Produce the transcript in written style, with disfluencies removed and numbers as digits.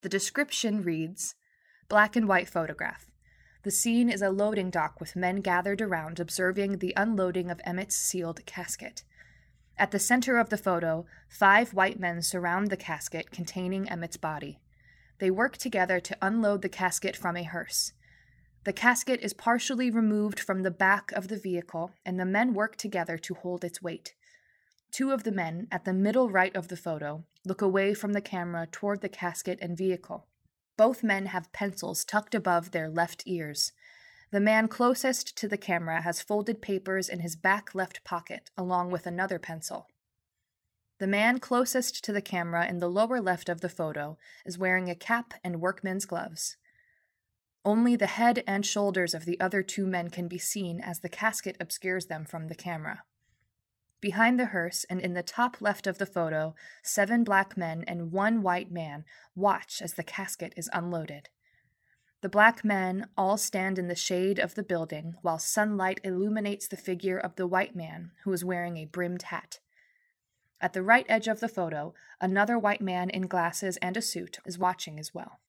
The description reads, black and white photograph. The scene is a loading dock with men gathered around observing the unloading of Emmett's sealed casket. At the center of the photo, 5 white men surround the casket containing Emmett's body. They work together to unload the casket from a hearse. The casket is partially removed from the back of the vehicle, and the men work together to hold its weight. 2 of the men, at the middle right of the photo, look away from the camera toward the casket and vehicle. Both men have pencils tucked above their left ears. The man closest to the camera has folded papers in his back left pocket, along with another pencil. The man closest to the camera in the lower left of the photo is wearing a cap and workman's gloves. Only the head and shoulders of the other 2 men can be seen as the casket obscures them from the camera. Behind the hearse and in the top left of the photo, 7 black men and 1 white man watch as the casket is unloaded. The black men all stand in the shade of the building while sunlight illuminates the figure of the white man who is wearing a brimmed hat. At the right edge of the photo, another white man in glasses and a suit is watching as well.